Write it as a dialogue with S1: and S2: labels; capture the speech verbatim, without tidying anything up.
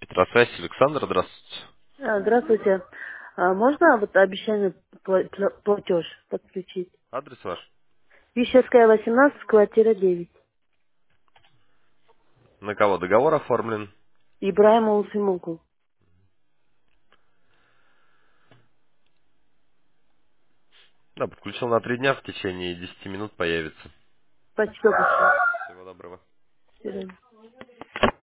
S1: Электросвязь, Александр, здравствуйте.
S2: А, Здравствуйте. А можно вот обещанный пла- пла- платеж подключить?
S1: Адрес ваш?
S2: Вещевская, восемнадцать, квартира девять.
S1: На кого договор оформлен?
S2: Ибраима Усимуку.
S1: Да, подключил на три дня, в течение десяти минут появится.
S2: Спасибо большое.
S1: Всего доброго.
S2: До свидания.